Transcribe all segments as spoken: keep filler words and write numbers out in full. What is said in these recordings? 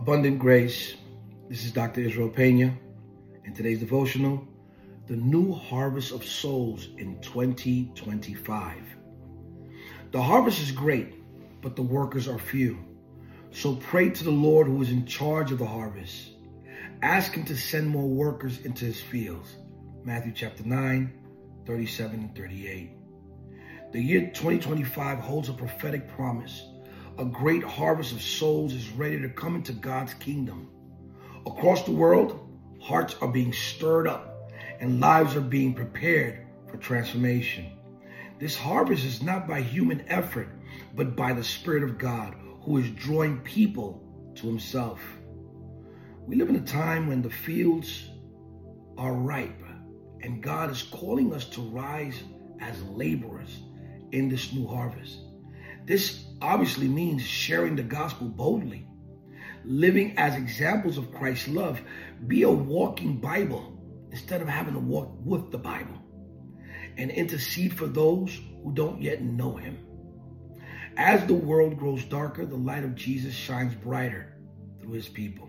Abundant Grace. This is Doctor Israel Pena, and today's devotional, the new harvest of souls in twenty twenty-five. The harvest is great, but the workers are few. So pray to the Lord who is in charge of the harvest. Ask him to send more workers into his fields. Matthew chapter nine, thirty-seven and thirty-eight. The year twenty twenty-five holds a prophetic promise. A great harvest of souls is ready to come into God's kingdom. Across the world, hearts are being stirred up and lives are being prepared for transformation. This harvest is not by human effort, but by the Spirit of God, who is drawing people to himself. We live in a time when the fields are ripe, and God is calling us to rise as laborers in this new harvest. This obviously means sharing the gospel boldly, living as examples of Christ's love. Be a walking Bible instead of having to walk with the Bible, and intercede for those who don't yet know him. As the world grows darker, the light of Jesus shines brighter through his people.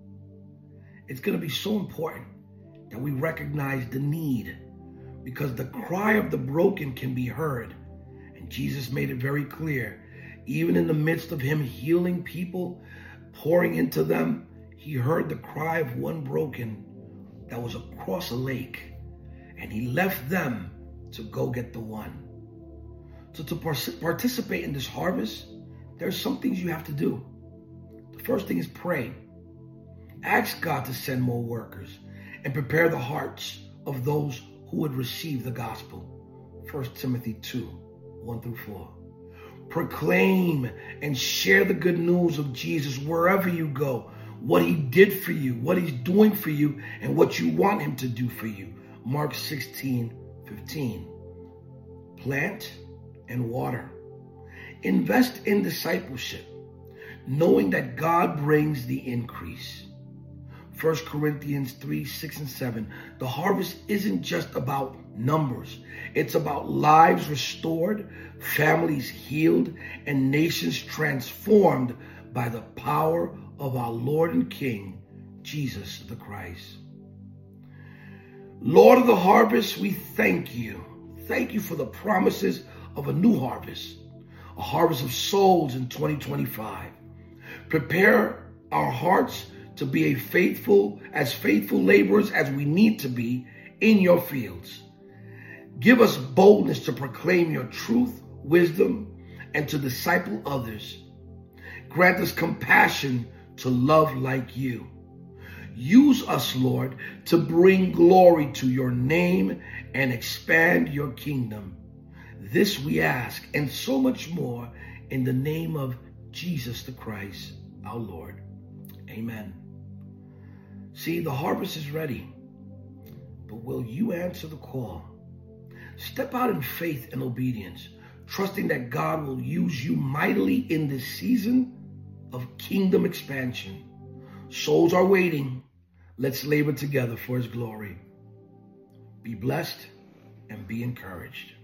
It's going to be so important that we recognize the need, because the cry of the broken can be heard. And Jesus made it very clear, even in the midst of him healing people, pouring into them, he heard the cry of one broken that was across a lake, and he left them to go get the one. So to participate in this harvest, there's some things you have to do. The first thing is pray. Ask God to send more workers and prepare the hearts of those who would receive the gospel. First Timothy two, one through four. Proclaim and share the good news of Jesus wherever you go, what he did for you, what he's doing for you, and what you want him to do for you. Mark sixteen, fifteen. Plant and water. Invest in discipleship, knowing that God brings the increase. First Corinthians three, six and seven. The harvest isn't just about numbers. It's about lives restored, families healed, and nations transformed by the power of our Lord and King, Jesus the Christ. Lord of the harvest, we thank you. Thank you for the promises of a new harvest, a harvest of souls in twenty twenty-five. Prepare our hearts to be a faithful, as faithful laborers as we need to be in your fields. Give us boldness to proclaim your truth, wisdom, and to disciple others. Grant us compassion to love like you. Use us, Lord, to bring glory to your name and expand your kingdom. This we ask, and so much more, in the name of Jesus the Christ, our Lord. Amen. See, the harvest is ready, but will you answer the call? Step out in faith and obedience, trusting that God will use you mightily in this season of kingdom expansion. Souls are waiting. Let's labor together for his glory. Be blessed and be encouraged.